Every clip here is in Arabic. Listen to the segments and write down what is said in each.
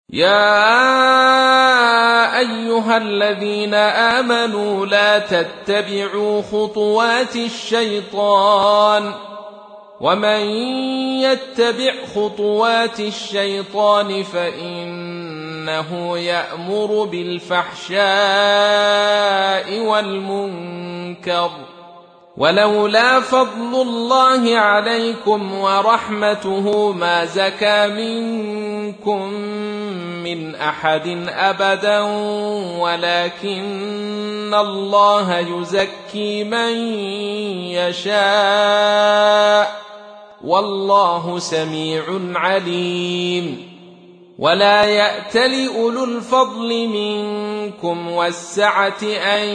يا أيها الذين آمنوا لا تتبعوا خطوات الشيطان ومن يتبع خطوات الشيطان فإنه يأمر بالفحشاء والمنكر ولولا فضل الله عليكم ورحمته ما زكى منكم من أحد أبدا ولكن الله يزكي من يشاء والله سميع عليم ولا يأتل أولو الفضل منكم والسعة أن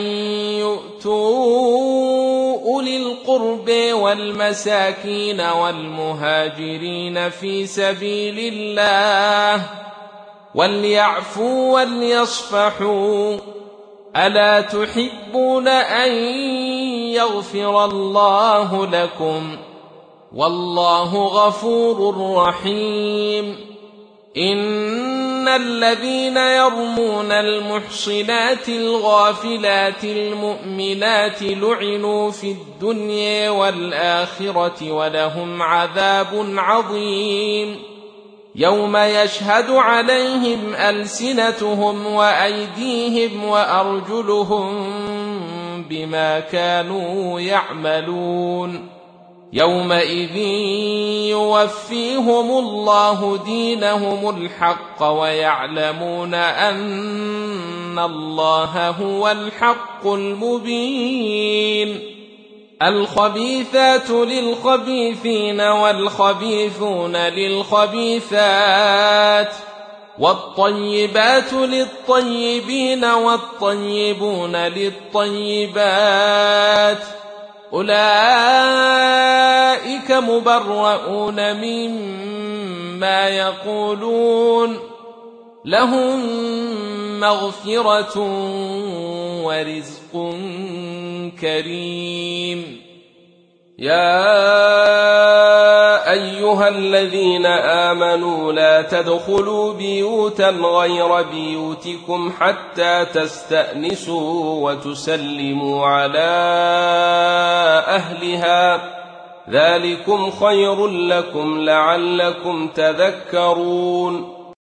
يؤتوا أولي القرب والمساكين والمهاجرين في سبيل الله وليعفوا وليصفحوا ألا تحبون أن يغفر الله لكم والله غفور رحيم إن الذين يرمون المحصنات الغافلات المؤمنات لعنوا في الدنيا والآخرة ولهم عذاب عظيم يوم يشهد عليهم ألسنتهم وأيديهم وأرجلهم بما كانوا يعملون يومئذ يوفيهم الله دينهم الحق ويعلمون أن الله هو الحق المبين الخبيثات للخبيثين والخبيثون للخبيثات والطيبات للطيبين والطيبون للطيبات أولئك مبرؤون مما يقولون لهم مغفرة ورزق كريم يا أيها الذين آمنوا لا تدخلوا بيوتا غير بيوتكم حتى تستأنسوا وتسلموا على أهلها ذلكم خير لكم لعلكم تذكرون